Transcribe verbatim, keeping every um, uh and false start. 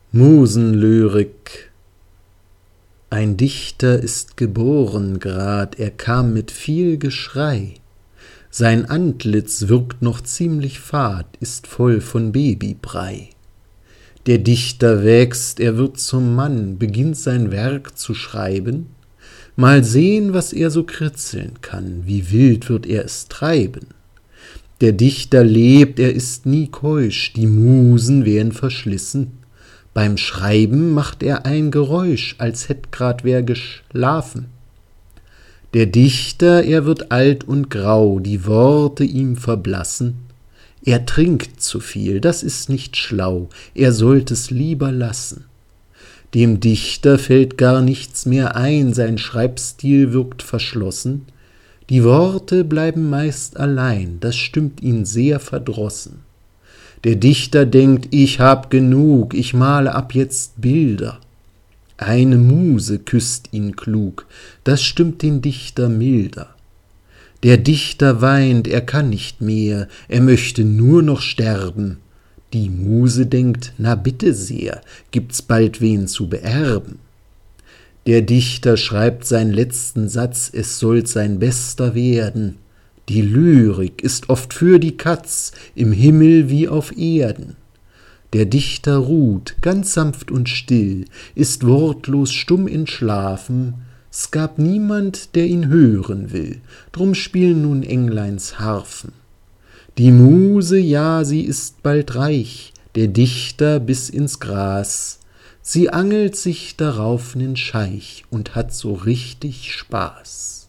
Musenlyrik. Ein Dichter ist geboren grad, er kam mit viel Geschrei. Sein Antlitz wirkt noch ziemlich fad, ist voll von Babybrei. Der Dichter wächst, er wird zum Mann, beginnt sein Werk zu schreiben. Mal sehen, was er so kritzeln kann, wie wild wird er es treiben. Der Dichter lebt, er ist nie keusch, die Musen wären verschlissen. Beim Schreiben macht er ein Geräusch, als hätt grad wer geschlafen. Der Dichter, er wird alt und grau, die Worte ihm verblassen. Er trinkt zu viel, das ist nicht schlau, er sollt es lieber lassen. Dem Dichter fällt gar nichts mehr ein, sein Schreibstil wirkt verschlossen. Die Worte bleiben meist allein, das stimmt ihn sehr verdrossen. Der Dichter denkt, ich hab genug, ich male ab jetzt Bilder. Eine Muse küsst ihn klug, das stimmt den Dichter milder. Der Dichter weint, er kann nicht mehr, er möchte nur noch sterben. Die Muse denkt, na bitte sehr, gibt's bald wen zu beerben. Der Dichter schreibt seinen letzten Satz, es soll sein bester werden. Die Lyrik ist oft für die Katz, im Himmel wie auf Erden. Der Dichter ruht, ganz sanft und still, ist wortlos stumm entschlafen. Es gab niemand, der ihn hören will, drum spielen nun Engleins Harfen. Die Muse, ja, sie ist bald reich, der Dichter bis ins Gras. Sie angelt sich darauf nen Scheich und hat so richtig Spaß.